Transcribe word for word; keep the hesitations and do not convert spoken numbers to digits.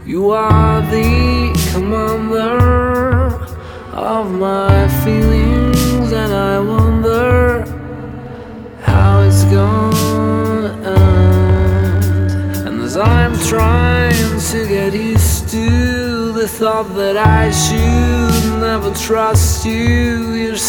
You are the commander of my feelings, and I wonder how it's gonna end. And as I'm trying to get used to the thought that I should never trust you, you're